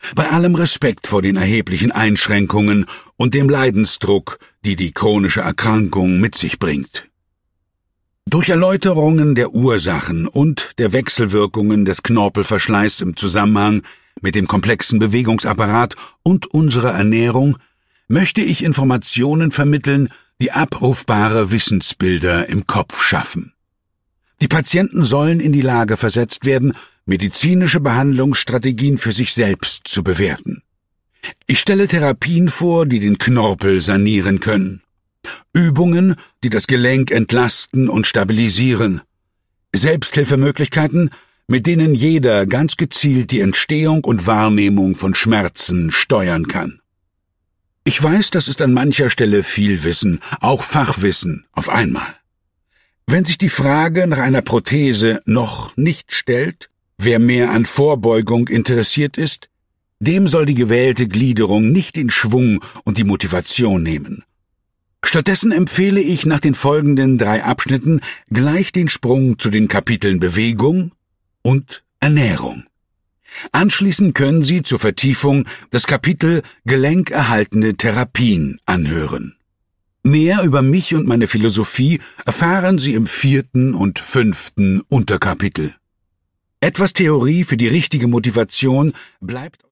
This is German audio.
Bei allem Respekt vor den erheblichen Einschränkungen und dem Leidensdruck, die die chronische Erkrankung mit sich bringt. Durch Erläuterungen der Ursachen und der Wechselwirkungen des Knorpelverschleißs im Zusammenhang mit dem komplexen Bewegungsapparat und unserer Ernährung möchte ich Informationen vermitteln, die abrufbare Wissensbilder im Kopf schaffen. Die Patienten sollen in die Lage versetzt werden, medizinische Behandlungsstrategien für sich selbst zu bewerten. Ich stelle Therapien vor, die den Knorpel sanieren können. Übungen, die das Gelenk entlasten und stabilisieren. Selbsthilfemöglichkeiten, mit denen jeder ganz gezielt die Entstehung und Wahrnehmung von Schmerzen steuern kann. Ich weiß, das ist an mancher Stelle viel Wissen, auch Fachwissen auf einmal. Wenn sich die Frage nach einer Prothese noch nicht stellt, wer mehr an Vorbeugung interessiert ist, dem soll die gewählte Gliederung nicht den Schwung und die Motivation nehmen. Stattdessen empfehle ich nach den folgenden 3 Abschnitten gleich den Sprung zu den Kapiteln Bewegung und Ernährung. Anschließend können Sie zur Vertiefung das Kapitel Gelenkerhaltende Therapien anhören. Mehr über mich und meine Philosophie erfahren Sie im 4. und 5. Unterkapitel. Etwas Theorie für die richtige Motivation bleibt